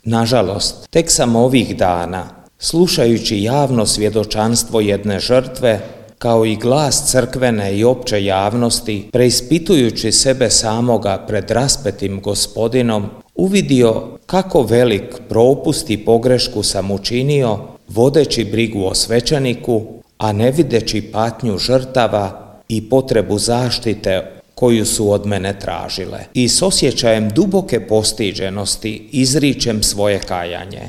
Nažalost, tek sam ovih dana, slušajući javno svjedočanstvo jedne žrtve, kao i glas crkvene i opće javnosti, preispitujući sebe samoga pred raspetim Gospodinom, uvidio kako velik propust i pogrešku sam učinio, vodeći brigu o svećeniku, a ne videći patnju žrtava i potrebu zaštite koju su od mene tražile. I s osjećajem duboke postiđenosti izričem svoje kajanje.